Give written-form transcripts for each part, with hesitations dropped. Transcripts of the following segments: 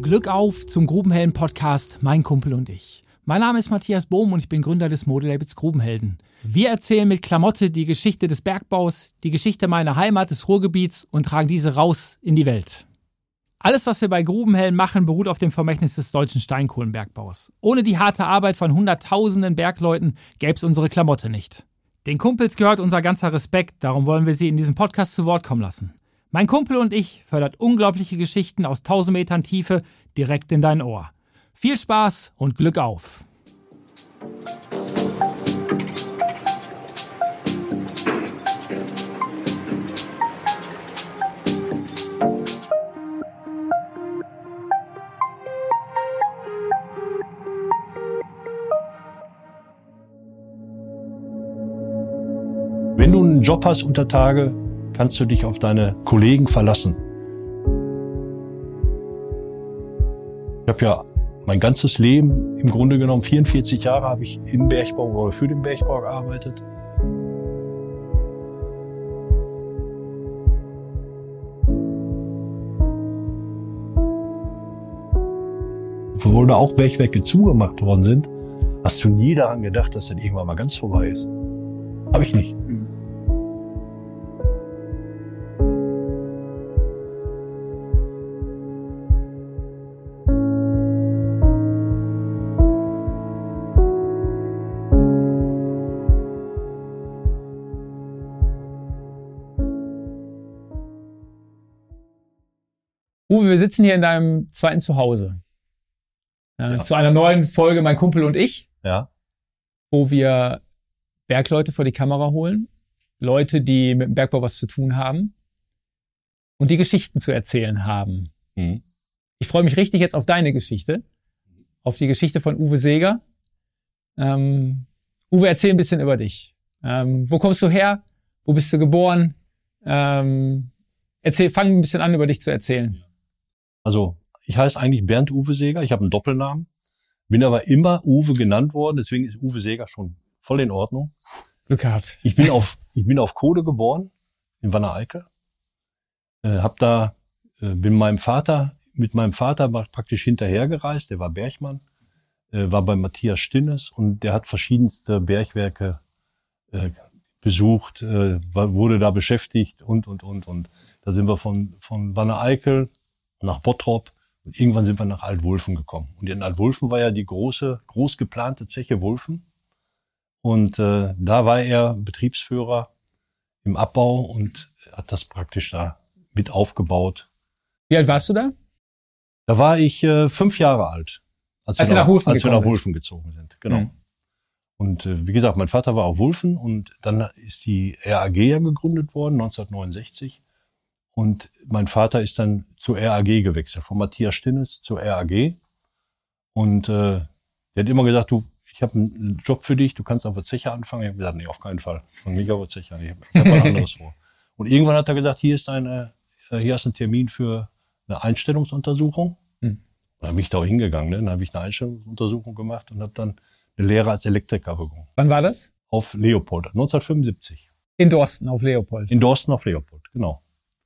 Glück auf zum Grubenhelden-Podcast Mein Kumpel und ich. Mein Name ist Matthias Bohm und ich bin Gründer des Modelabels Grubenhelden. Wir erzählen mit Klamotte die Geschichte des Bergbaus, die Geschichte meiner Heimat, des Ruhrgebiets und tragen diese raus in die Welt. Alles, was wir bei Grubenhelden machen, beruht auf dem Vermächtnis des deutschen Steinkohlenbergbaus. Ohne die harte Arbeit von hunderttausenden Bergleuten gäbe es unsere Klamotte nicht. Den Kumpels gehört unser ganzer Respekt, darum wollen wir sie in diesem Podcast zu Wort kommen lassen. Mein Kumpel und ich fördert unglaubliche Geschichten aus 1000 Metern Tiefe direkt in dein Ohr. Viel Spaß und Glück auf! Wenn du einen Job hast unter Tage, kannst du dich auf deine Kollegen verlassen. Ich habe ja mein ganzes Leben, im Grunde genommen 44 Jahre, habe ich im Bergbau oder für den Bergbau gearbeitet. Obwohl da auch Bergwerke zugemacht worden sind, hast du nie daran gedacht, dass das irgendwann mal ganz vorbei ist. Habe ich nicht. Uwe, wir sitzen hier in deinem zweiten Zuhause. Zu einer neuen Folge Mein Kumpel und ich, wo wir Bergleute vor die Kamera holen, Leute, die mit dem Bergbau was zu tun haben und die Geschichten zu erzählen haben. Mhm. Ich freue mich richtig jetzt auf deine Geschichte, auf die Geschichte von Uwe Seeger. Uwe, erzähl ein bisschen über dich. Wo kommst du her? Wo bist du geboren? Fang ein bisschen an, über dich zu erzählen. Also, ich heiße eigentlich Bernd Uwe Seeger. Ich habe einen Doppelnamen, bin aber immer Uwe genannt worden. Deswegen ist Uwe Seeger schon voll in Ordnung. Glück gehabt. Ich bin auf Kode geboren, in Wanne-Eickel. Bin mit meinem Vater praktisch hinterhergereist. Der war Bergmann, war bei Matthias Stinnes und der hat verschiedenste Bergwerke besucht, wurde da beschäftigt und. Da sind wir von Wanne-Eickel nach Bottrop und irgendwann sind wir nach Altwulfen gekommen. Und in Altwulfen war ja die groß geplante Zeche Wulfen. Und da war er Betriebsführer im Abbau und hat das praktisch da mit aufgebaut. Wie alt warst du da? Da war ich 5 Jahre alt, als wir nach Wulfen gezogen sind. Genau. Mhm. Und wie gesagt, mein Vater war auf Wulfen und dann ist die RAG ja gegründet worden, 1969. Und mein Vater ist dann zur RAG gewechselt, von Matthias Stinnes zur RAG. Und der hat immer gesagt, ich habe einen Job für dich, du kannst auf der Zeche anfangen. Ich habe gesagt, nee, auf keinen Fall. Von mich auf der Zeche. Ich habe was anderes vor. Und irgendwann hat er gesagt, hier ist ein Termin für eine Einstellungsuntersuchung. Hm. Da bin ich da auch hingegangen. Ne? Dann habe ich eine Einstellungsuntersuchung gemacht und habe dann eine Lehre als Elektriker begonnen. Wann war das? Auf Leopold, 1975. In Dorsten auf Leopold? In Dorsten auf Leopold, genau.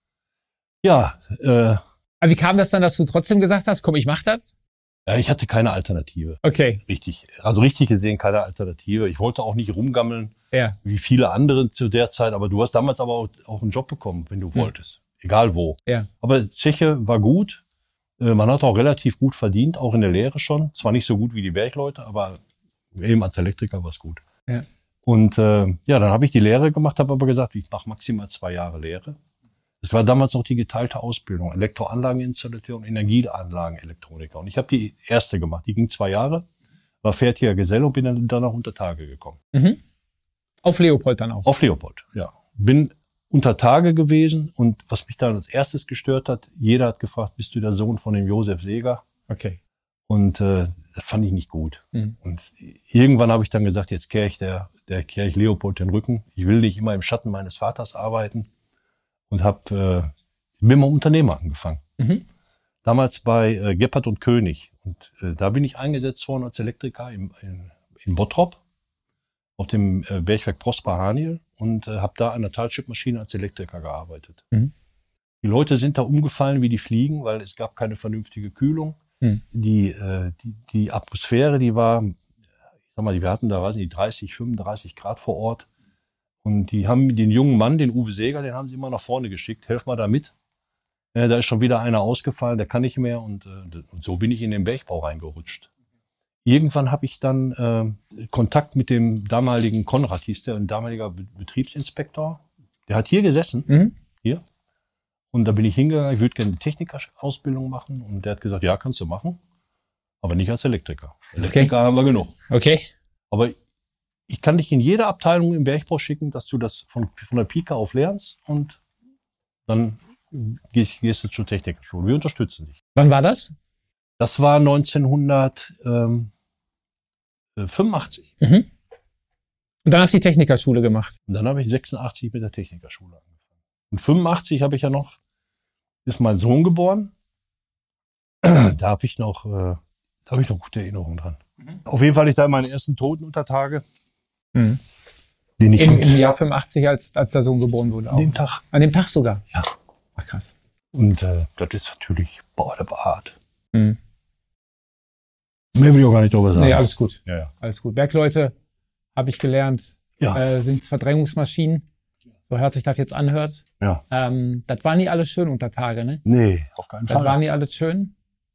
Ja. Aber wie kam das dann, dass du trotzdem gesagt hast, komm, ich mach das? Ja, ich hatte keine Alternative. Okay. Richtig gesehen keine Alternative. Ich wollte auch nicht rumgammeln, wie viele andere zu der Zeit. Aber du hast damals aber auch einen Job bekommen, wenn du wolltest. Egal wo. Ja. Aber Zeche war gut. Man hat auch relativ gut verdient, auch in der Lehre schon. Zwar nicht so gut wie die Bergleute, aber eben als Elektriker war es gut. Ja. Und dann habe ich die Lehre gemacht, habe aber gesagt, ich mache maximal 2 Jahre Lehre. Es war damals noch die geteilte Ausbildung, Elektroanlageninstallateur und Energieanlagenelektroniker. Und ich habe die erste gemacht, die ging 2 Jahre, war fertiger Geselle und bin dann auch unter Tage gekommen. Mhm. Auf Leopold dann auch? Auf Leopold, ja. Bin unter Tage gewesen und was mich dann als erstes gestört hat, jeder hat gefragt, bist du der Sohn von dem Josef Seeger? Okay. Und das fand ich nicht gut. Mhm. Und irgendwann habe ich dann gesagt, jetzt kehre ich Leopold den Rücken. Ich will nicht immer im Schatten meines Vaters arbeiten. Und bin mal Unternehmer angefangen. Mhm. Damals bei Gebhardt und König. Und da bin ich eingesetzt worden als Elektriker in Bottrop auf dem Bergwerk Prosper Haniel und habe da an der Talschipmaschine als Elektriker gearbeitet. Mhm. Die Leute sind da umgefallen wie die Fliegen, weil es gab keine vernünftige Kühlung. Die Atmosphäre, die war, ich sag mal, wir hatten da, weiß nicht, 30, 35 Grad vor Ort. Und die haben den jungen Mann, den Uwe Seeger, den haben sie immer nach vorne geschickt. Helf mal da mit. Da ist schon wieder einer ausgefallen, der kann nicht mehr. Und so bin ich in den Bergbau reingerutscht. Irgendwann habe ich dann Kontakt mit dem damaligen Konrad, hieß der, ein damaliger Betriebsinspektor. Der hat hier gesessen, hier. Und da bin ich hingegangen, ich würde gerne eine Technikerausbildung machen. Und der hat gesagt, ja, kannst du machen, aber nicht als Elektriker. Elektriker haben wir genug. Okay. Aber ich kann dich in jede Abteilung im Bergbau schicken, dass du das von der Pike auf lernst und dann gehst du zur Technikerschule. Wir unterstützen dich. Wann war das? Das war 1985. Und dann hast du die Technikerschule gemacht. Und dann habe ich 86 mit der Technikerschule angefangen. Und 85 habe ich ja noch, ist mein Sohn geboren. Da habe ich noch gute Erinnerungen dran. Auf jeden Fall hatte ich da meine ersten Totenuntertage. Den ich Im Jahr 85, als der Sohn geboren wurde. An dem Tag. An dem Tag sogar? Ja. Ach, krass. Und das ist natürlich, das war hart. Mehr will ich auch gar nicht drüber sagen. Nee, alles gut. Ja. Alles gut. Bergleute, habe ich gelernt, sind Verdrängungsmaschinen. So hört sich das jetzt anhört. Ja. Das war nie alles schön unter Tage, ne? Nee, auf keinen Fall. Das war nie alles schön.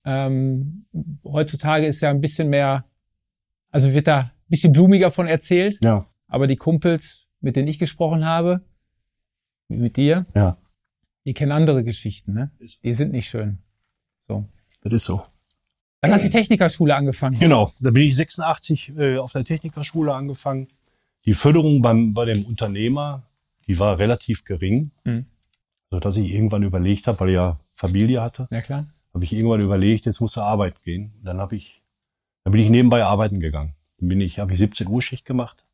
Heutzutage ist ja ein bisschen mehr, also wird da ein bisschen blumiger von erzählt. Ja. Aber die Kumpels, mit denen ich gesprochen habe, mit dir, die kennen andere Geschichten, ne? Die sind nicht schön. So. Das ist so. Dann hast du die Technikerschule angefangen. Genau. Da bin ich 86 auf der Technikerschule angefangen. Die Förderung bei dem Unternehmer, die war relativ gering, sodass ich irgendwann überlegt habe, weil ich ja Familie hatte. Ja, klar. Habe ich irgendwann überlegt, jetzt musst du arbeiten gehen. Dann bin ich nebenbei arbeiten gegangen. Dann habe ich 17 Uhr Schicht gemacht.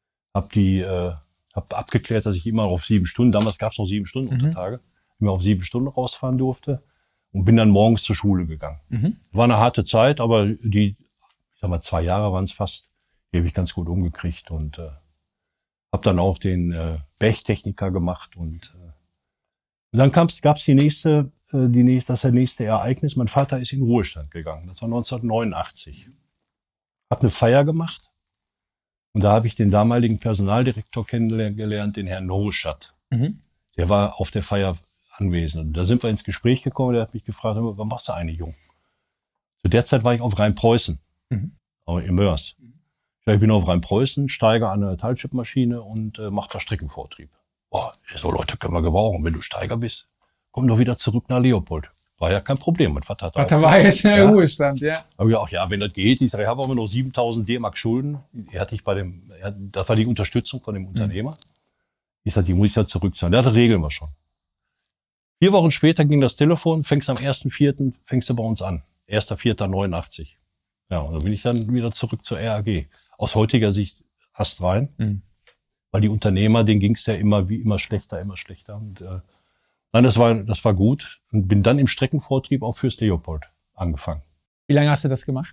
Habe abgeklärt, dass ich immer auf 7 Stunden, damals gab es noch 7 Stunden Untertage, immer auf 7 Stunden rausfahren durfte und bin dann morgens zur Schule gegangen. War eine harte Zeit, aber ich sag mal 2 Jahre waren es fast, die habe ich ganz gut umgekriegt und habe dann auch den Bergtechniker gemacht und dann gab's das nächste Ereignis. Mein Vater ist in Ruhestand gegangen. Das war 1989. Hat eine Feier gemacht. Und da habe ich den damaligen Personaldirektor kennengelernt, den Herrn Noschat. Der war auf der Feier anwesend. Und da sind wir ins Gespräch gekommen. Der hat mich gefragt, was machst du eigentlich, Jung? Zu der Zeit war ich auf Rheinpreußen, in Mörs. Ich bin auf Rheinpreußen, steige an eine Teilchipmaschine und mache da Streckenvortrieb. Boah, so Leute können wir gebrauchen. Wenn du Steiger bist, komm doch wieder zurück nach Leopold. War ja kein Problem. Mein Vater war jetzt in der Ruhestand, ja. Aber wenn das geht. Ich sage, ich habe aber noch 7.000 D-Mark Schulden. Das war die Unterstützung von dem Unternehmer. Ich sage, die muss ich da zurückzahlen. Ja, das regeln wir schon. 4 Wochen später ging das Telefon, fängst am 1.4., fängst du bei uns an. 1.4.89. Ja, und dann bin ich dann wieder zurück zur RAG. Aus heutiger Sicht astrein. Weil die Unternehmer, denen ging es ja immer schlechter. Und nein, das war gut. Und bin dann im Streckenvortrieb auch fürs Leopold angefangen. Wie lange hast du das gemacht?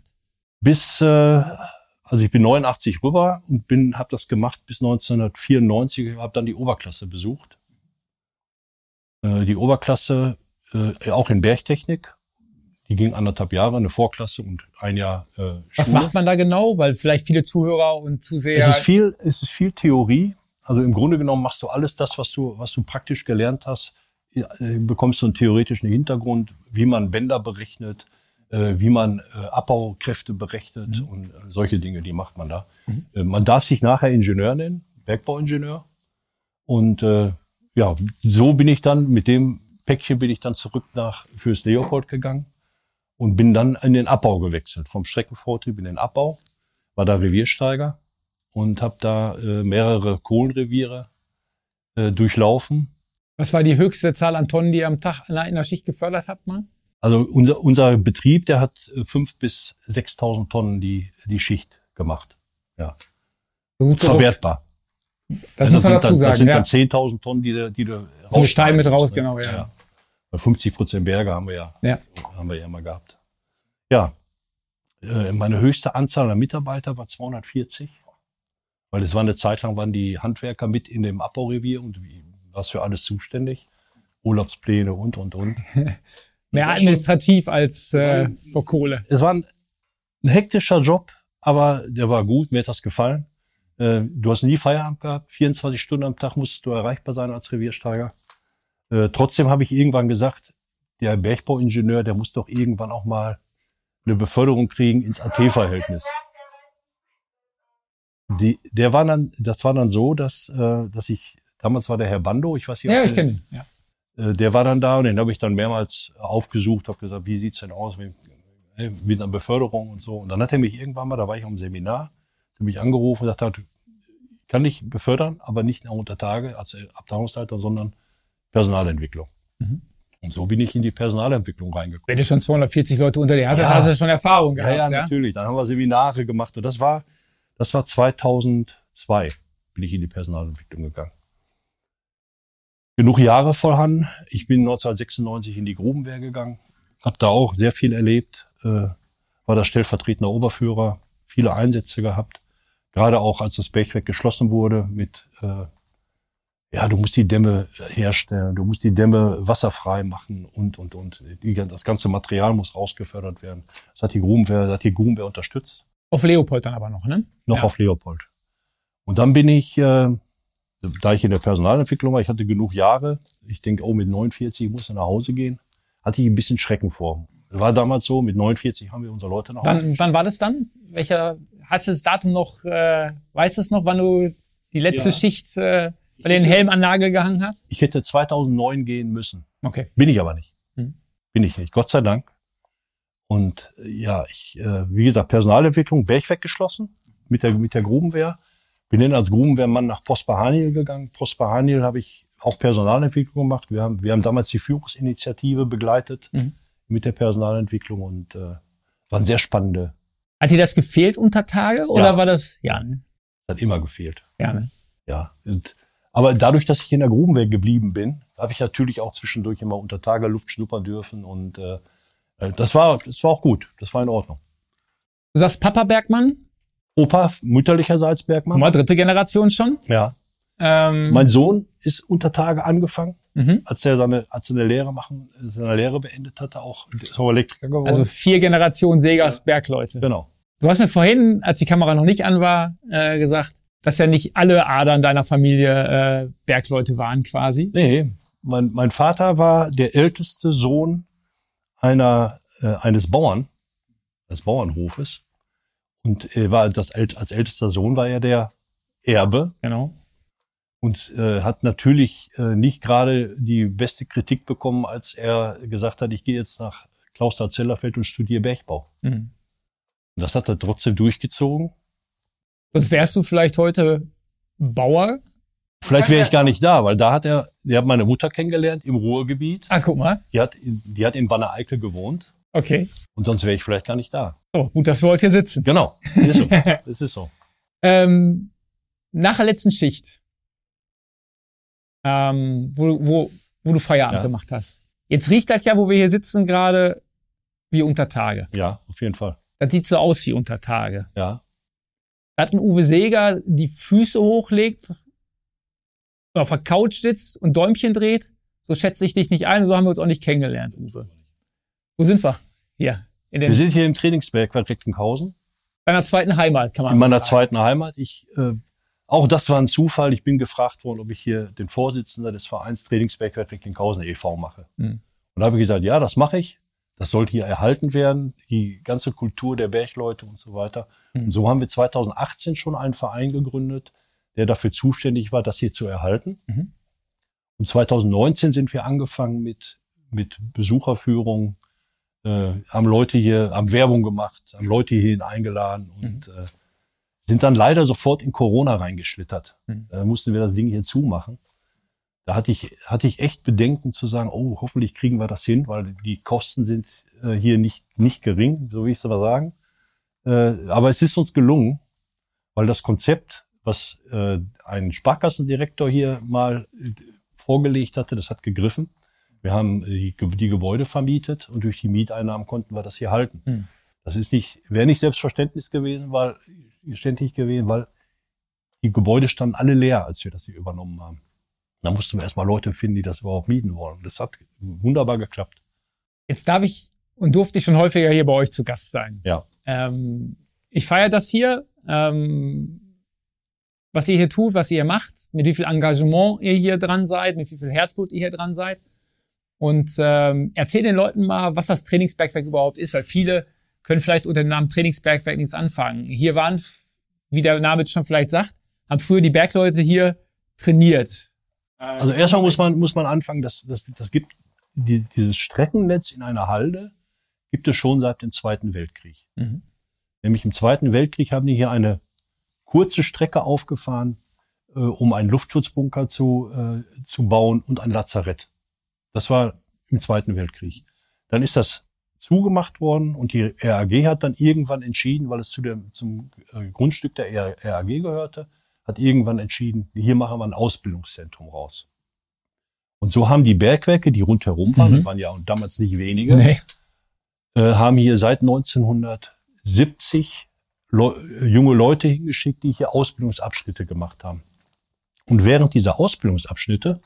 Also ich bin 89 rüber und habe das gemacht bis 1994. Habe dann die Oberklasse besucht. Die Oberklasse auch in Bergtechnik. Die ging 1,5 Jahre, eine Vorklasse und 1 Jahr Schule. Was macht man da genau? Weil vielleicht viele Zuhörer und Zuseher... Es ist viel Theorie. Also im Grunde genommen machst du alles das, was du praktisch gelernt hast. Bekommst du einen theoretischen Hintergrund, wie man Bänder berechnet, wie man Abbaukräfte berechnet und solche Dinge, die macht man da. Man darf sich nachher Ingenieur nennen, Bergbauingenieur. Und so bin ich dann, mit dem Päckchen bin ich dann zurück fürs Leopold gegangen und bin dann in den Abbau gewechselt. Vom Streckenvortrieb in den Abbau, war da Reviersteiger und habe da mehrere Kohlenreviere durchlaufen. Was war die höchste Zahl an Tonnen, die ihr am Tag in einer Schicht gefördert habt, mal? Also unser Betrieb, der hat 5.000 bis 6.000 Tonnen die Schicht gemacht. Ja. Verwertbar. Das muss man dazu sagen. Das sind dann 10.000 Tonnen, die du raus. Stein mit raus, genau, ja. 50% Berge haben wir ja mal gehabt. Ja. Meine höchste Anzahl an Mitarbeiter war 240. Weil es war eine Zeit lang, waren die Handwerker mit in dem Abbaurevier und was für alles zuständig. Urlaubspläne und. Mehr administrativ als vor Kohle. Es war ein hektischer Job, aber der war gut, mir hat das gefallen. Du hast nie Feierabend gehabt, 24 Stunden am Tag musstest du erreichbar sein als Reviersteiger. Trotzdem habe ich irgendwann gesagt, der Bergbauingenieur, der muss doch irgendwann auch mal eine Beförderung kriegen ins AT-Verhältnis. Das war dann so, dass ich, damals war der Herr Bando, ich weiß nicht, ja, ich kenne ihn, ja. Der war dann da und den habe ich dann mehrmals aufgesucht, habe gesagt, wie sieht's denn aus mit einer Beförderung und so. Und dann hat er mich irgendwann mal, da war ich am Seminar, hat mich angerufen und gesagt, ich kann dich befördern, aber nicht unter Tage als Abteilungsleiter, sondern Personalentwicklung. Mhm. Und so bin ich in die Personalentwicklung reingekommen. Wenn du schon 240 Leute unter dir hast, ja, hast du schon Erfahrung gehabt. Ja, natürlich. Dann haben wir Seminare gemacht und das war 2002, bin ich in die Personalentwicklung gegangen. Genug Jahre vorhanden. Ich bin 1996 in die Grubenwehr gegangen, habe da auch sehr viel erlebt, war da stellvertretender Oberführer, viele Einsätze gehabt, gerade auch als das Bergwerk geschlossen wurde mit, du musst die Dämme herstellen, du musst die Dämme wasserfrei machen und. Das ganze Material muss rausgefördert werden. Das hat die Grubenwehr unterstützt. Auf Leopold dann aber noch, ne? Noch auf Leopold. Und dann bin ich, da ich in der Personalentwicklung war, ich hatte genug Jahre, ich denke, mit 49 muss ich nach Hause gehen, hatte ich ein bisschen Schrecken vor. War damals so, mit 49 haben wir unsere Leute nach Hause. Wann war das dann? Hast du das Datum noch, weißt du es noch, wann du die letzte Schicht bei den Helm an den Nagel gehangen hast? Ich hätte 2009 gehen müssen. Okay. Bin ich aber nicht. Bin ich nicht, Gott sei Dank. Und wie gesagt, Personalentwicklung, Bergwerk geschlossen mit der Grubenwehr. Bin dann als Grubenwehrmann nach Prosper Haniel gegangen. Prosper Haniel habe ich auch Personalentwicklung gemacht. Wir haben damals die Führungsinitiative begleitet mit der Personalentwicklung und waren sehr spannende. Hat dir das gefehlt unter Tage oder war das? Ja, ne? Das hat immer gefehlt. Ja, ne? Ja. Aber dadurch, dass ich in der Grubenwehr geblieben bin, habe ich natürlich auch zwischendurch immer unter Tage Luft schnuppern dürfen und das war auch gut. Das war in Ordnung. Du sagst Papa Bergmann? Opa, mütterlicherseits Bergmann. Guck mal, 3. Generation schon. Ja. Mein Sohn ist unter Tage angefangen, als er seine Lehre beendet hatte, auch Elektriker geworden. Also 4 Generationen Segers Bergleute. Genau. Du hast mir vorhin, als die Kamera noch nicht an war, gesagt, dass ja nicht alle Adern deiner Familie Bergleute waren quasi. Nee, mein Vater war der älteste Sohn eines Bauern, des Bauernhofes. Und er war als ältester Sohn war er der Erbe. Genau. Und hat natürlich nicht gerade die beste Kritik bekommen, als er gesagt hat, ich gehe jetzt nach Clausthal-Zellerfeld und studiere Bergbau. Und das hat er trotzdem durchgezogen. Sonst wärst du vielleicht heute Bauer? Vielleicht wäre ich gar nicht da, weil der hat meine Mutter kennengelernt im Ruhrgebiet. Ah, guck mal. Die hat in Wanne-Eickel gewohnt. Okay. Und sonst wäre ich vielleicht gar nicht da. So, gut, dass wir heute hier sitzen. Genau, ist so. Das ist so. Nach der letzten Schicht, wo du Feierabend gemacht hast. Jetzt riecht das ja, wo wir hier sitzen, gerade wie unter Tage. Ja, auf jeden Fall. Das sieht so aus wie unter Tage. Ja. Da hat ein Uwe Seeger die Füße hochlegt, auf der Couch sitzt und Däumchen dreht. So schätze ich dich nicht ein, so haben wir uns auch nicht kennengelernt, Uwe. Wo sind wir? Hier. Wir sind hier im Trainingsbergwerk Recklinghausen. Deiner zweiten Heimat, kann man sagen. In meiner zweiten Heimat. Auch das war ein Zufall. Ich bin gefragt worden, ob ich hier den Vorsitzenden des Vereins Trainingsbergwerk Recklinghausen e.V. mache. Und da habe ich gesagt, ja, das mache ich. Das sollte hier erhalten werden, die ganze Kultur der Bergleute und so weiter. Und so haben wir 2018 schon einen Verein gegründet, der dafür zuständig war, das hier zu erhalten. Und 2019 sind wir angefangen mit Besucherführung, haben Werbung gemacht, haben Leute hierhin eingeladen und sind dann leider sofort in Corona reingeschlittert. Da mussten wir das Ding hier zumachen. Da hatte ich echt Bedenken zu sagen, oh, hoffentlich kriegen wir das hin, weil die Kosten sind hier nicht gering, so will ich es aber sagen. Aber es ist uns gelungen, weil das Konzept, was ein Sparkassendirektor hier mal vorgelegt hatte, das hat gegriffen. Wir haben die Gebäude vermietet und durch die Mieteinnahmen konnten wir das hier halten. Das wäre nicht selbstverständlich gewesen, weil die Gebäude standen alle leer, als wir das hier übernommen haben. Da mussten wir erstmal Leute finden, die das überhaupt mieten wollen. Das hat wunderbar geklappt. Jetzt darf ich und durfte ich schon häufiger hier bei euch zu Gast sein. Ja. Ich feiere das hier, was ihr hier tut, was ihr hier macht, mit wie viel Engagement ihr hier dran seid, mit wie viel Herzblut ihr hier dran seid. Und erzähl den Leuten mal, was das Trainingsbergwerk überhaupt ist, weil viele können vielleicht unter dem Namen Trainingsbergwerk nichts anfangen. Hier waren, wie der Name schon vielleicht sagt, haben früher die Bergleute hier trainiert. Also erstmal muss man anfangen, das gibt dieses Streckennetz in einer Halde gibt es schon seit dem Zweiten Weltkrieg. Mhm. Nämlich im Zweiten Weltkrieg haben die hier eine kurze Strecke aufgefahren, um einen Luftschutzbunker zu bauen und ein Lazarett. Das war im Zweiten Weltkrieg. Dann ist das zugemacht worden und die RAG hat dann irgendwann entschieden, weil es zum Grundstück der RAG gehörte, hat irgendwann entschieden, hier machen wir ein Ausbildungszentrum raus. Und so haben die Bergwerke, die rundherum waren, das waren ja damals nicht wenige, haben hier seit 1970 junge Leute hingeschickt, die hier Ausbildungsabschnitte gemacht haben. Und während dieser Ausbildungsabschnitte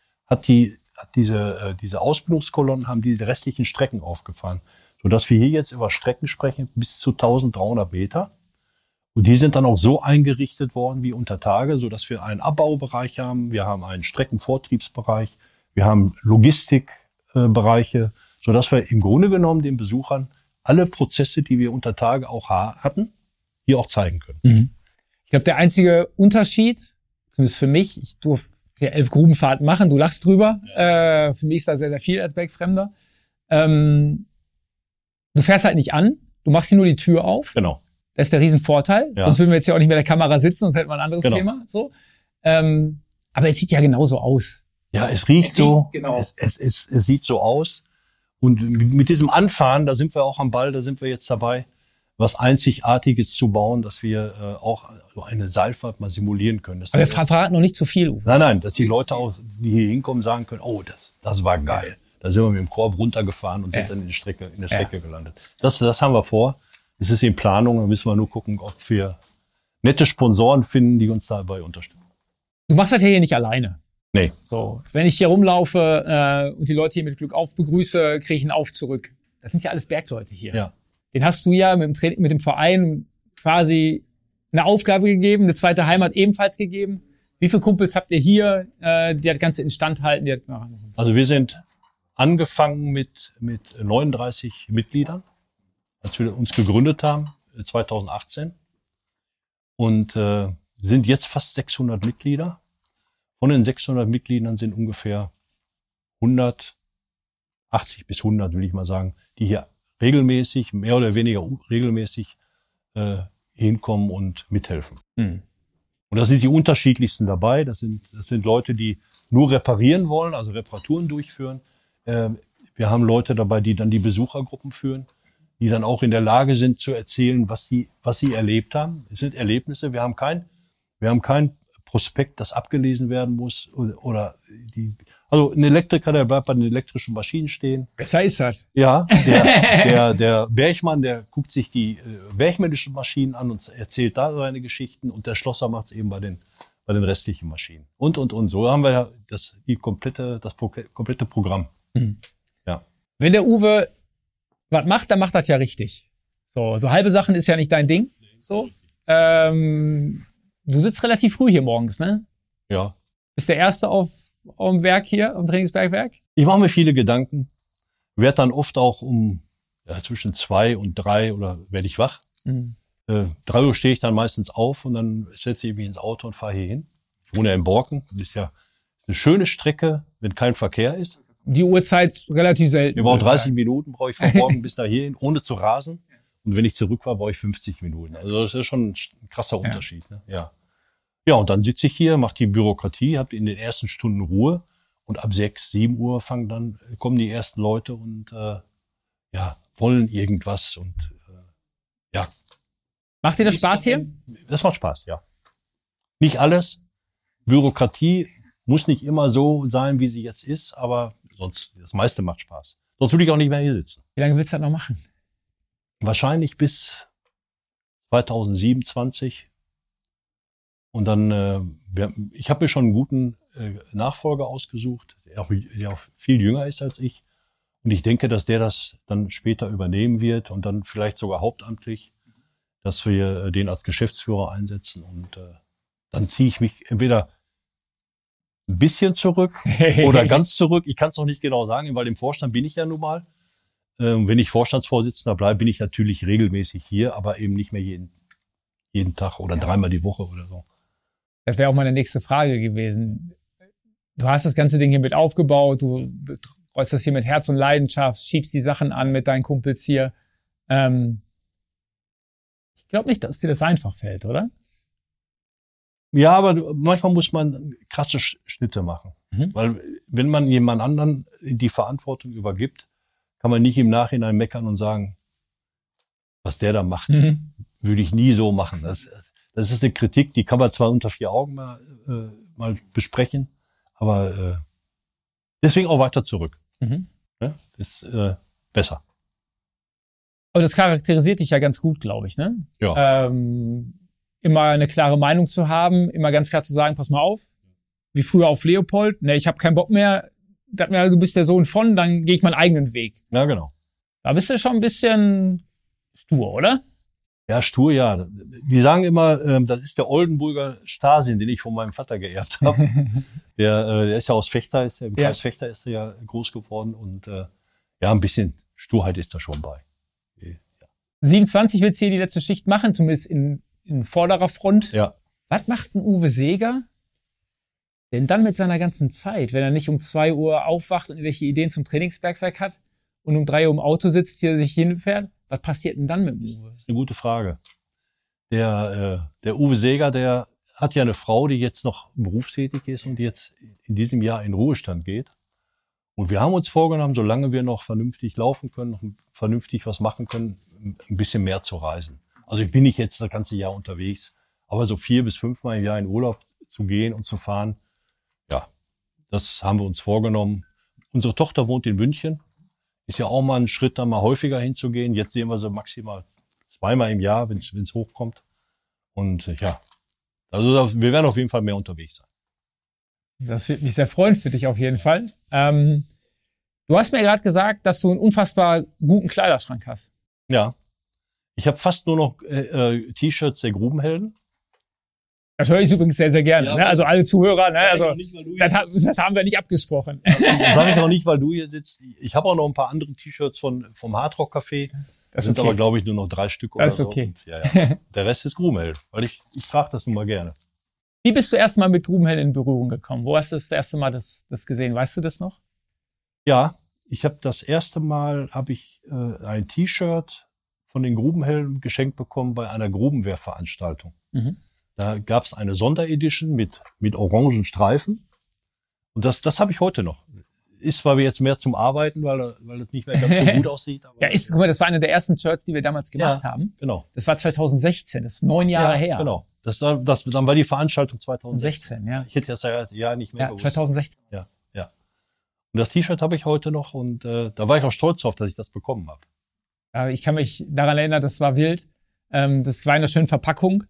diese Ausbildungskolonnen haben die restlichen Strecken aufgefahren, sodass wir hier jetzt über Strecken sprechen bis zu 1300 Meter. Und die sind dann auch so eingerichtet worden wie unter Tage, sodass wir einen Abbaubereich haben, wir haben einen Streckenvortriebsbereich, wir haben Logistikbereiche, sodass wir im Grunde genommen den Besuchern alle Prozesse, die wir unter Tage auch hatten, hier auch zeigen können. Mhm. Ich glaube, der einzige Unterschied, zumindest für mich, ich durfte hier 11 Grubenfahrten machen, du lachst drüber, für mich ist da sehr, sehr viel als Bergfremder. Du fährst halt nicht an, du machst hier nur die Tür auf. Genau. Das ist der Riesenvorteil. Ja. Sonst würden wir jetzt ja auch nicht mehr der Kamera sitzen und hätten wir ein anderes Thema. So. Aber es sieht ja genauso aus. Ja, es riecht so. Genau. Es sieht so aus. Und mit diesem Anfahren, da sind wir auch am Ball, da sind wir jetzt dabei, was Einzigartiges zu bauen, dass wir auch so eine Seilfahrt mal simulieren können. Aber wir verraten noch nicht zu viel, Uwe. Nein, dass die Leute auch, die hier hinkommen, sagen können, oh, das war geil. Da sind wir mit dem Korb runtergefahren und sind dann in der Strecke gelandet. Das haben wir vor. Es ist in Planung, da müssen wir nur gucken, ob wir nette Sponsoren finden, die uns dabei unterstützen. Du machst das ja hier nicht alleine. Nee. So, wenn ich hier rumlaufe und die Leute hier mit Glück auf begrüße, kriege ich einen Auf zurück. Das sind ja alles Bergleute hier. Ja. Den hast du ja mit dem Verein quasi eine Aufgabe gegeben, eine zweite Heimat ebenfalls gegeben. Wie viele Kumpels habt ihr hier, die das Ganze instand halten? Also wir sind angefangen mit 39 Mitgliedern, als wir uns gegründet haben, 2018. Und sind jetzt fast 600 Mitglieder. Von den 600 Mitgliedern sind ungefähr 180 bis 100, will ich mal sagen, die hier regelmäßig, mehr oder weniger regelmäßig hinkommen und mithelfen. Mhm. Und da sind die unterschiedlichsten dabei. Das sind Leute, die nur reparieren wollen, also Reparaturen durchführen. Wir haben Leute dabei, die dann die Besuchergruppen führen, die dann auch in der Lage sind zu erzählen, was sie erlebt haben. Es sind Erlebnisse. Wir haben kein Prospekt, das abgelesen werden muss also ein Elektriker, der bleibt bei den elektrischen Maschinen stehen. Besser ist das. Ja, der Bergmann, der guckt sich die bergmännischen Maschinen an und erzählt da seine Geschichten und der Schlosser macht es eben bei den restlichen Maschinen. Und. So haben wir ja das komplette Programm. Mhm. Ja. Wenn der Uwe was macht, dann macht das ja richtig. So halbe Sachen ist ja nicht dein Ding. So. Du sitzt relativ früh hier morgens, ne? Ja. Bist der Erste auf dem Werk hier, am Trainingsbergwerk? Ich mache mir viele Gedanken. Werd dann oft auch zwischen 2 und 3 oder werde ich wach. Mhm. 3 Uhr stehe ich dann meistens auf und dann setze ich mich ins Auto und fahre hier hin. Ich wohne ja in Borken. Das ist ja eine schöne Strecke, wenn kein Verkehr ist. Die Uhrzeit relativ selten. Wir brauchen 30 Minuten, brauche ich von Borken bis dahin, ohne zu rasen. Und wenn ich zurück war, brauche ich 50 Minuten. Also das ist schon ein krasser Unterschied. Ne? Ja. Ja, und dann sitze ich hier, mache die Bürokratie, habe in den ersten Stunden Ruhe und ab 6, 7 Uhr kommen die ersten Leute und wollen irgendwas und ja. Macht dir das Spaß hier? Das macht Spaß, ja. Nicht alles. Bürokratie muss nicht immer so sein, wie sie jetzt ist, aber sonst das meiste macht Spaß. Sonst würde ich auch nicht mehr hier sitzen. Wie lange willst du das noch machen? Wahrscheinlich bis 2027. Und dann, ich habe mir schon einen guten Nachfolger ausgesucht, der auch viel jünger ist als ich. Und ich denke, dass der das dann später übernehmen wird und dann vielleicht sogar hauptamtlich, dass wir den als Geschäftsführer einsetzen. Und dann ziehe ich mich entweder ein bisschen zurück oder ganz zurück. Ich kann es noch nicht genau sagen, weil im Vorstand bin ich ja nun mal. Wenn ich Vorstandsvorsitzender bleibe, bin ich natürlich regelmäßig hier, aber eben nicht mehr jeden Tag oder dreimal die Woche oder so. Das wäre auch meine nächste Frage gewesen. Du hast das ganze Ding hier mit aufgebaut, du betreust das hier mit Herz und Leidenschaft, schiebst die Sachen an mit deinen Kumpels hier. Ich glaube nicht, dass dir das einfach fällt, oder? Ja, aber manchmal muss man krasse Schnitte machen. Weil wenn man jemand anderen die Verantwortung übergibt, kann man nicht im Nachhinein meckern und sagen, was der da macht, würde ich nie so machen. Das ist eine Kritik, die kann man zwar unter vier Augen mal besprechen, aber deswegen auch weiter zurück. Ja, das ist besser. Aber das charakterisiert dich ja ganz gut, glaube ich, ne? Ja. Immer eine klare Meinung zu haben, immer ganz klar zu sagen, pass mal auf, wie früher auf Leopold, ne, ich habe keinen Bock mehr, du bist der Sohn von, dann gehe ich meinen eigenen Weg. Ja, genau. Da bist du schon ein bisschen stur, oder? Ja, stur, ja. Die sagen immer, das ist der Oldenburger Starrsinn, den ich von meinem Vater geerbt habe. Der ist ja aus Vechta, im Kreis Vechta ist er ja groß geworden und ja, ein bisschen Sturheit ist da schon bei. Ja. 27 willst du hier die letzte Schicht machen, zumindest in vorderer Front. Ja. Was macht ein Uwe Seeger denn dann mit seiner ganzen Zeit, wenn er nicht um 2 Uhr aufwacht und irgendwelche Ideen zum Trainingsbergwerk hat und um 3 Uhr im Auto sitzt, hier sich hinfährt? Was passiert denn dann mit dem Uwe? Das ist eine gute Frage. Der Uwe Seeger, der hat ja eine Frau, die jetzt noch berufstätig ist und jetzt in diesem Jahr in Ruhestand geht. Und wir haben uns vorgenommen, solange wir noch vernünftig laufen können, noch vernünftig was machen können, ein bisschen mehr zu reisen. Also ich bin nicht jetzt das ganze Jahr unterwegs, aber so 4 bis 5 Mal im Jahr in Urlaub zu gehen und zu fahren, ja, das haben wir uns vorgenommen. Unsere Tochter wohnt in München. Ist ja auch mal ein Schritt, da mal häufiger hinzugehen. Jetzt sehen wir sie maximal 2-mal im Jahr, wenn es hochkommt. Und ja, also wir werden auf jeden Fall mehr unterwegs sein. Das wird mich sehr freuen für dich auf jeden Fall. Du hast mir gerade gesagt, dass du einen unfassbar guten Kleiderschrank hast. Ja, ich habe fast nur noch T-Shirts der Grubenhelden. Das höre ich übrigens sehr, sehr gerne. Ja, ne? Also alle Zuhörer, ne? Also nicht, das haben wir nicht abgesprochen. Das sage ich auch nicht, weil du hier sitzt. Ich habe auch noch ein paar andere T-Shirts vom Hardrock Café. Das sind okay. Aber, glaube ich, nur noch 3 Stück oder so. Das ist okay. Und, ja. Der Rest ist Grubenheld, weil ich trage das nun mal gerne. Wie bist du erst mal mit Grubenheld in Berührung gekommen? Wo hast du das erste Mal das gesehen? Weißt du das noch? Ja, ich habe das erste Mal ein T-Shirt von den Grubenhelden geschenkt bekommen bei einer Grubenwehrveranstaltung. Da gab es eine Sonderedition mit orangen Streifen. Und das habe ich heute noch. Ist zwar jetzt mehr zum Arbeiten, weil das nicht mehr ganz so gut aussieht. Aber ja, guck mal, das war eine der ersten Shirts, die wir damals gemacht haben. Genau. Das war 2016, das ist 9 Jahre her. Genau. Dann war die Veranstaltung 2016. Ja. Ich hätte das ja nicht mehr gewusst. 2016. Ja. Und das T-Shirt habe ich heute noch und da war ich auch stolz drauf, dass ich das bekommen habe. Ich kann mich daran erinnern, das war wild. Das war in einer schönen Verpackung,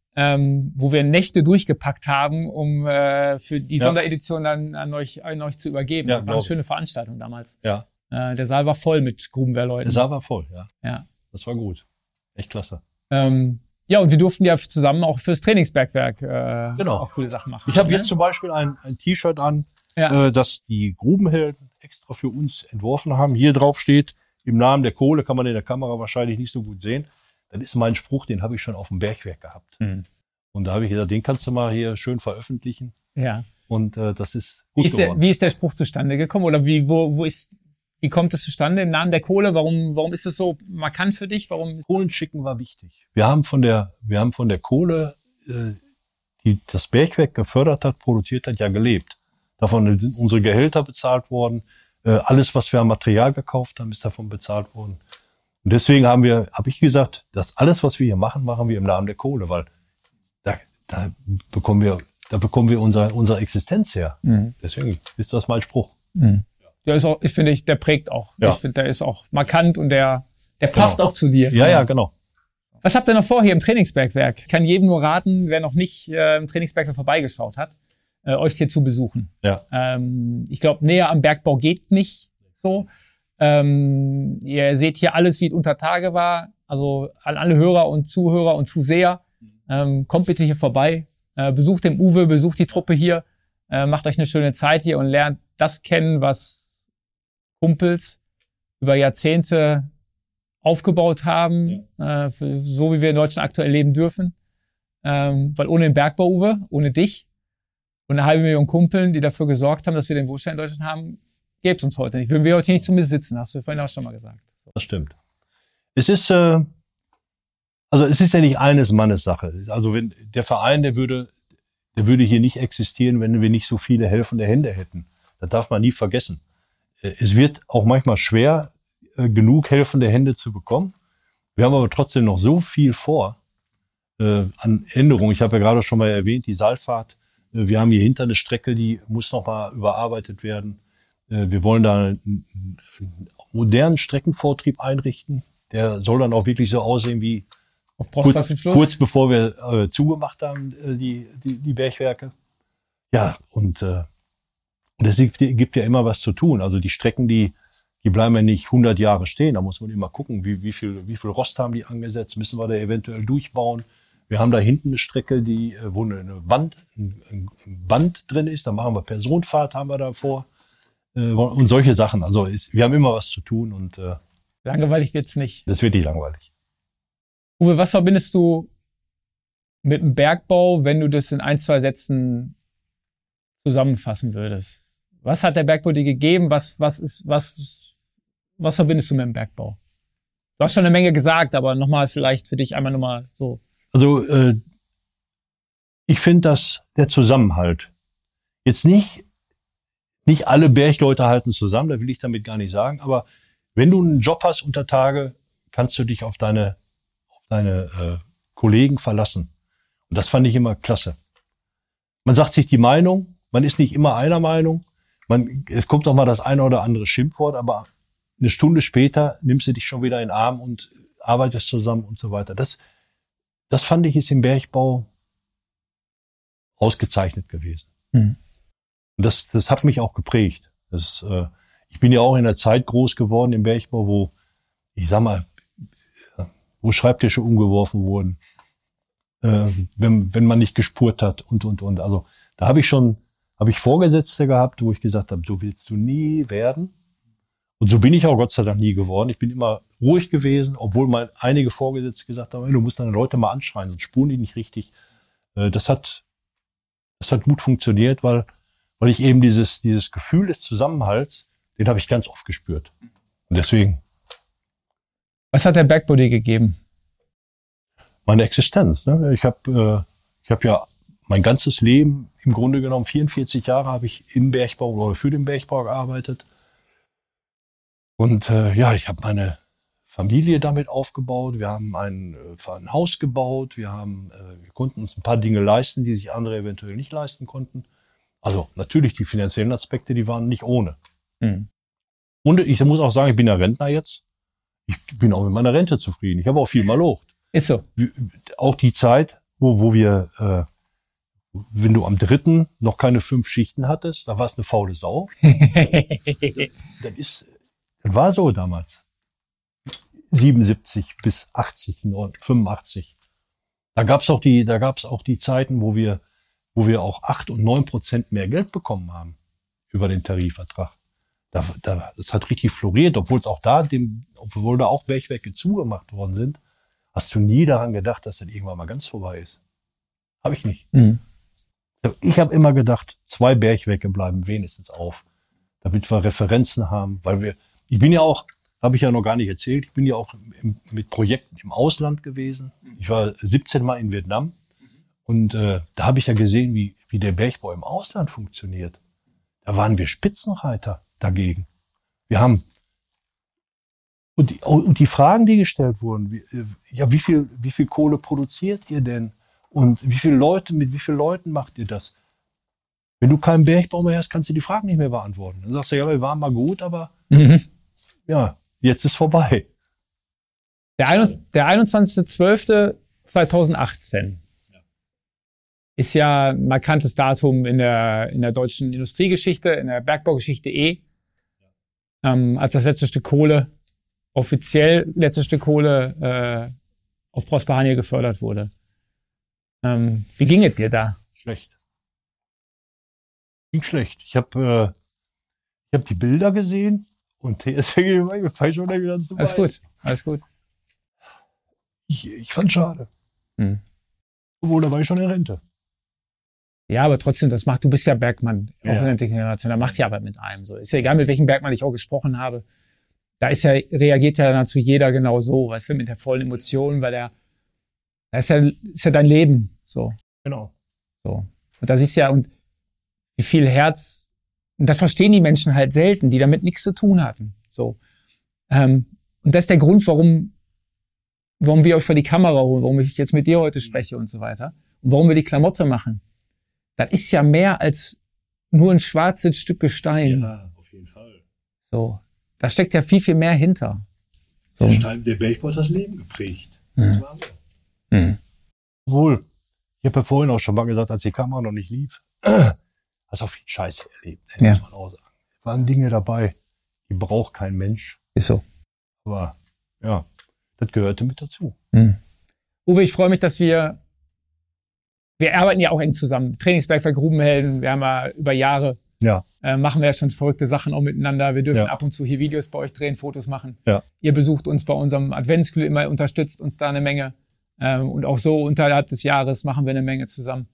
wo wir Nächte durchgepackt haben, um für die Sonderedition dann an euch zu übergeben. Ja, das war eine schöne Veranstaltung damals. Ja. Der Saal war voll mit Grubenwehrleuten. Der Saal war voll, ja. Ja. Das war gut. Echt klasse. Ja, und wir durften ja zusammen auch fürs Trainingsbergwerk auch coole Sachen machen. Ich habe jetzt zum Beispiel ein T-Shirt an, das die Grubenhelden extra für uns entworfen haben. Hier drauf steht, im Namen der Kohle, kann man in der Kamera wahrscheinlich nicht so gut sehen. Das ist mein Spruch, den habe ich schon auf dem Bergwerk gehabt. Und da habe ich gesagt, den kannst du mal hier schön veröffentlichen. Ja. Und das ist gut geworden. Wie ist der Spruch zustande gekommen? Oder wie kommt es zustande im Namen der Kohle? Warum ist das so markant für dich? Kohlenschicken war wichtig. Wir haben von der Kohle, die das Bergwerk gefördert hat, produziert hat, ja gelebt. Davon sind unsere Gehälter bezahlt worden. Alles, was wir an Material gekauft haben, ist davon bezahlt worden. Und deswegen habe ich gesagt, dass alles, was wir hier machen, machen wir im Namen der Kohle, weil da bekommen wir unsere Existenz her. Deswegen ist das mein Spruch. Der ist auch, ich finde, der prägt auch. Ja. Ich finde, der ist auch markant und der passt auch zu dir. Ja, genau. Was habt ihr noch vor hier im Trainingsbergwerk? Ich kann jedem nur raten, wer noch nicht im Trainingsbergwerk vorbeigeschaut hat, euch hier zu besuchen. Ja. Ich glaube, näher am Bergbau geht nicht so. Ihr seht hier alles, wie es unter Tage war. Also an alle Hörer und Zuhörer und Zuseher, kommt bitte hier vorbei. Besucht den Uwe, besucht die Truppe hier. Macht euch eine schöne Zeit hier und lernt das kennen, was Kumpels über Jahrzehnte aufgebaut haben, so wie wir in Deutschland aktuell leben dürfen. Weil ohne den Bergbau, Uwe, ohne dich und 500.000 Kumpeln, die dafür gesorgt haben, dass wir den Wohlstand in Deutschland haben, gäbe es uns heute nicht. Würden wir heute nicht zumindest sitzen, hast du vorhin auch schon mal gesagt. So. Das stimmt. Es ist ja nicht eines Mannes Sache. Also wenn der Verein, der würde hier nicht existieren, wenn wir nicht so viele helfende Hände hätten. Das darf man nie vergessen. Es wird auch manchmal schwer, genug helfende Hände zu bekommen. Wir haben aber trotzdem noch so viel vor an Änderungen. Ich habe ja gerade schon mal erwähnt, die Seilfahrt. Wir haben hier hinter eine Strecke, die muss noch mal überarbeitet werden. Wir wollen da einen modernen Streckenvortrieb einrichten. Der soll dann auch wirklich so aussehen wie auf Poststraßenschluss. Kurz bevor wir zugemacht haben, die Bergwerke. Ja, und das gibt ja immer was zu tun. Also die Strecken, die bleiben ja nicht 100 Jahre stehen. Da muss man immer gucken, wie viel Rost haben die angesetzt. Müssen wir da eventuell durchbauen? Wir haben da hinten eine Strecke, wo ein Band drin ist. Da machen wir Personenfahrt, haben wir da vor. Und solche Sachen. Also wir haben immer was zu tun. Und langweilig wird's nicht. Das wird nicht langweilig. Uwe, was verbindest du mit dem Bergbau, wenn du das in 1, 2 Sätzen zusammenfassen würdest? Was hat der Bergbau dir gegeben? Was verbindest du mit dem Bergbau? Du hast schon eine Menge gesagt, aber nochmal vielleicht für dich einmal nochmal so. Also ich finde, dass der Zusammenhalt jetzt nicht alle Bergleute halten zusammen, da will ich damit gar nicht sagen, aber wenn du einen Job hast unter Tage, kannst du dich auf deine Kollegen verlassen. Und das fand ich immer klasse. Man sagt sich die Meinung, man ist nicht immer einer Meinung, es kommt doch mal das eine oder andere Schimpfwort, aber eine Stunde später nimmst du dich schon wieder in den Arm und arbeitest zusammen und so weiter. Das fand ich ist im Bergbau ausgezeichnet gewesen. Mhm. Und das hat mich auch geprägt. Ich bin ja auch in einer Zeit groß geworden im Bergbau, wo, ich sag mal, wo Schreibtische umgeworfen wurden, wenn man nicht gespurt hat und. Also da habe ich Vorgesetzte gehabt, wo ich gesagt habe, so willst du nie werden. Und so bin ich auch Gott sei Dank nie geworden. Ich bin immer ruhig gewesen, obwohl mal einige Vorgesetzte gesagt haben, du musst deine Leute mal anschreien, sonst spuren die nicht richtig. Das hat gut funktioniert, weil ich eben dieses Gefühl des Zusammenhalts, den habe ich ganz oft gespürt. Und deswegen. Was hat der Bergbau dir gegeben? Meine Existenz. Ne? Ich habe ja mein ganzes Leben, im Grunde genommen 44 Jahre habe ich im Bergbau oder für den Bergbau gearbeitet. Und ich habe meine Familie damit aufgebaut. Wir haben ein Haus gebaut. Wir konnten uns ein paar Dinge leisten, die sich andere eventuell nicht leisten konnten. Also natürlich die finanziellen Aspekte, die waren nicht ohne. Mhm. Und ich muss auch sagen, ich bin ja Rentner jetzt. Ich bin auch mit meiner Rente zufrieden. Ich habe auch viel mal locht. Ist so. Auch die Zeit, wo wir, wenn du am 3. noch keine 5 Schichten hattest, da war es eine faule Sau. Das war so damals. 77 bis 80, 85. Da gab's auch die Zeiten, wo wir auch 8 und 9% mehr Geld bekommen haben über den Tarifvertrag. Das hat richtig floriert, obwohl da auch Bergwerke zugemacht worden sind. Hast du nie daran gedacht, dass das irgendwann mal ganz vorbei ist? Habe ich nicht. Mhm. Ich habe immer gedacht, 2 Bergwerke bleiben wenigstens auf, damit wir Referenzen haben, ich bin ja auch, habe ich ja noch gar nicht erzählt, ich bin ja auch mit Projekten im Ausland gewesen. Ich war 17 Mal in Vietnam und da habe ich ja gesehen, wie der Bergbau im Ausland funktioniert. Da waren wir Spitzenreiter dagegen. Wir haben und die Fragen, die gestellt wurden, wie viel Kohle produziert ihr denn? Und mit wie vielen Leuten macht ihr das? Wenn du keinen Bergbau mehr hast, kannst du die Fragen nicht mehr beantworten. Dann sagst du, ja, wir waren mal gut, aber ja, jetzt ist vorbei. Der 21.12.2018 ist ja ein markantes Datum in der deutschen Industriegeschichte, in der Bergbaugeschichte . als das letzte Stück Kohle, offiziell letzte Stück Kohle auf Prosper Haniel gefördert wurde. Wie ging es dir da? Schlecht. Ging schlecht. Ich hab die Bilder gesehen und deswegen war ich schon wieder zu weit. Alles gut. Ich fand's schade. Obwohl, da war ich schon in Rente. Ja, aber trotzdem, du bist ja Bergmann, auch in der Generation, da macht ja aber mit einem so. Ist ja egal, mit welchem Bergmann ich auch gesprochen habe. Reagiert ja dazu jeder genau so, weißt du, mit der vollen Emotion, weil da ist ja dein Leben, so. Genau. So. Und da siehst du ja, und wie viel Herz, und das verstehen die Menschen halt selten, die damit nichts zu tun hatten, so. Und das ist der Grund, warum wir euch vor die Kamera holen, warum ich jetzt mit dir heute spreche und so weiter. Und warum wir die Klamotte machen. Das ist ja mehr als nur ein schwarzes Stück Gestein. Ja, auf jeden Fall. So. Da steckt ja viel, viel mehr hinter. So. Der Bergbau hat das Leben geprägt. Das war so. Obwohl, ich habe ja vorhin auch schon mal gesagt, als die Kamera noch nicht lief, hast auch viel Scheiße erlebt, muss man auch sagen. Es waren Dinge dabei, die braucht kein Mensch. Ist so. Aber ja, das gehörte mit dazu. Uwe, ich freue mich, dass wir arbeiten ja auch eng zusammen. Trainingsbergwerk Grubenhelden, wir haben ja über Jahre, machen wir ja schon verrückte Sachen auch miteinander. Wir dürfen ab und zu hier Videos bei euch drehen, Fotos machen. Ja. Ihr besucht uns bei unserem Adventsglüh immer, unterstützt uns da eine Menge. Und auch so unterhalb des Jahres machen wir eine Menge zusammen.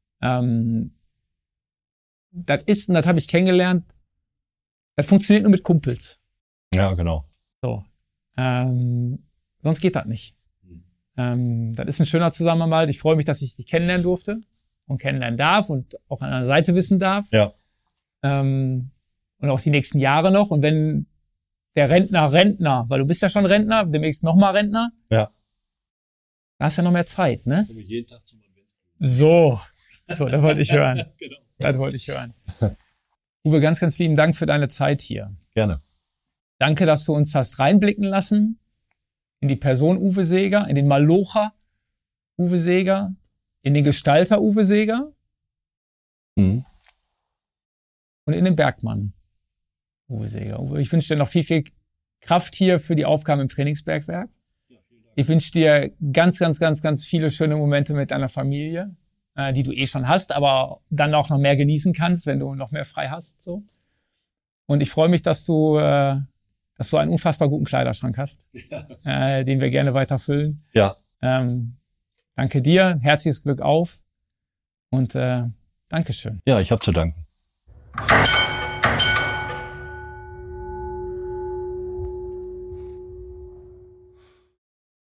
Das ist, und das habe ich kennengelernt, das funktioniert nur mit Kumpels. Ja, genau. So. Sonst geht das nicht. Das ist ein schöner Zusammenhalt. Ich freue mich, dass ich dich kennenlernen durfte und kennenlernen darf und auch an der Seite wissen darf. Ja. Und auch die nächsten Jahre noch. Und wenn der Rentner, weil du bist ja schon Rentner, demnächst nochmal Rentner. Ja. Da hast du ja noch mehr Zeit, ne? Jeden Tag zum So, das wollte ich hören. Genau. Das wollte ich hören. Uwe, ganz, ganz lieben Dank für deine Zeit hier. Gerne. Danke, dass du uns hast reinblicken lassen in die Person Uwe Seeger, in den Malocher Uwe Seeger, in den Gestalter Uwe Seeger und in den Bergmann Uwe Seeger. Uwe, ich wünsche dir noch viel, viel Kraft hier für die Aufgaben im Trainingsbergwerk. Ich wünsche dir ganz, ganz, ganz, ganz viele schöne Momente mit deiner Familie, die du eh schon hast, aber dann auch noch mehr genießen kannst, wenn du noch mehr frei hast. So. Und ich freue mich, dass du einen unfassbar guten Kleiderschrank hast, den wir gerne weiter füllen. Ja. Danke dir, herzliches Glück auf und Dankeschön. Ja, ich habe zu danken.